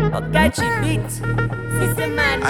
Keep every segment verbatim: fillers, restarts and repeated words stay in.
آقاچی بیت سیس من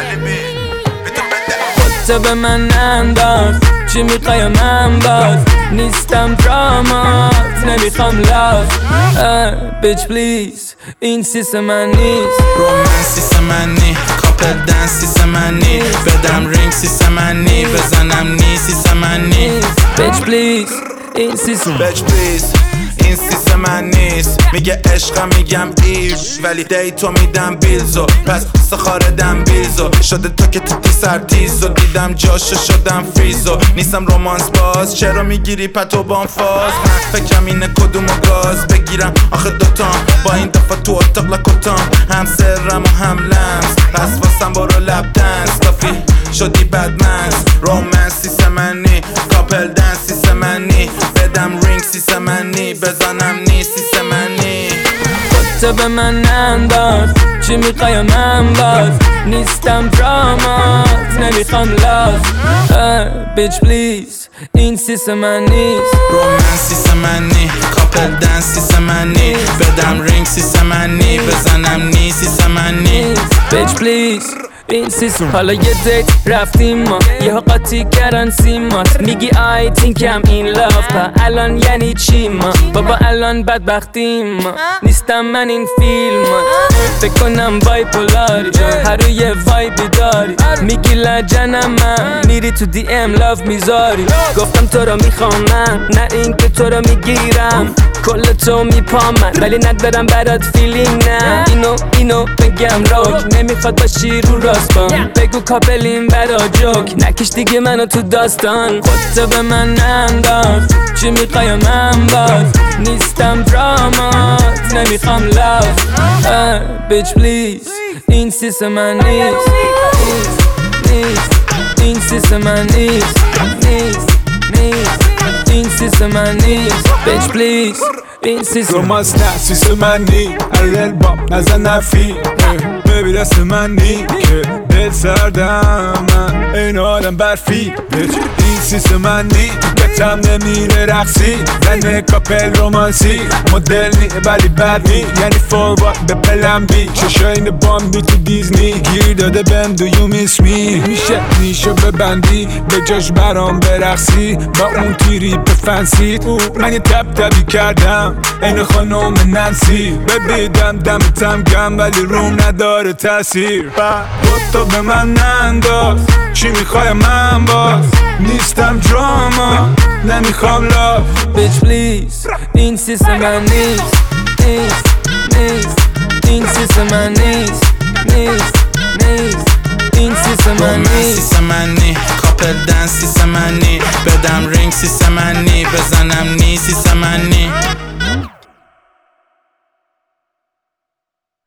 خودتو به من انداز چی میخوای من باز نیستم درامات نمیخوام لاف بیچ پلیز این سیس من نیست رومن سیس من نی کاپل دنس سیس من نی بدم رینگ سیس من نی بزنم نی سیس من نی بیچ پلیز این سیس بیچ پلیز این سیس من نیست میگه عشقم میگم ایو ولی دیتو میدم بیلزو پس سخاردم بیلزو شده تو که تو تی سرتیزو دیدم جاشو شدم فریزو نیستم رومانس باز چرا میگیری پتو بام فاز من فکرم اینه کدومو گاز بگیرم آخه دوتام با این دفعه تو اتاق لکوتام هم سرم و هم لمس پس واسم برو لب دنس کافی شدی بدمنس رومنس سیس منی کاپل دنس سیس منی بدم رینگ سیس منی بزنم نی سیس منی خودتو به من انداز چی میخوای من باز نیستم درامات نمیخوام لاف بیچ پلیز این سیس من نیست رومن سیس منی کاپل دنس سیس منی بدم رینگ سیس منی بزنم نی سیس منی بیچ پلیز این سیس حالا یه دیت رفتیم ما یه قاطی کردن سیمات میگی آی تینکم این لاف تا الان یعنی چی ما بابا الان بدبختیم ما نیستم من این فیلمات فکر کنم بایپولاری هر روی وایبی داری میگی لجنم من میری تو دی ام لاف میذاری گفتم تو رو میخوام من نه این که تو رو میگیرم کل تو میپام من ولی ندارم برات فیلینگ نه اینو اینو بگم روک نمیخواد باشی رو راست بام بگو کاپلیم برا جوک نکش دیگه منو تو داستان خودتو به من انداز چی میخوای من باز نیستم درامات نمیخوام لاف بیچ پلیز این سیس من نیست نیست این سیس من نیست نیست نیست این سیس من نیست بیچ پلیز این سیس رومانس نه سیس من نی ارل باب نزن نفی ببی دست من نی که دل سردم من این آدم برفی بیچ این سیس من نی بتم نمیره رقصی زن کاپل رومانسی مدل نی ولی بد نی یعنی فوروارد به پلم بی چشاین بامبی تو دیزنی گیر داده بهم دو یو میس می میشه نیشو ببندی به جاش برام برقصی با اون تیری به فنسی من یه تب تبی کردم این خانوم ننسی ببیدم دمتم گم ولی روم نداره تاثیر تو به من ننداز چی میخوای من باز نیستم دراما نمیخوام لاف بیچ پلیز این سیس من نیست نیست نیست این سیس من نیست نیست نیست این سیس من نیست سیس منی کاپل دنس سیس منی بدم رینگ سیس منی بزنم نی سیس منی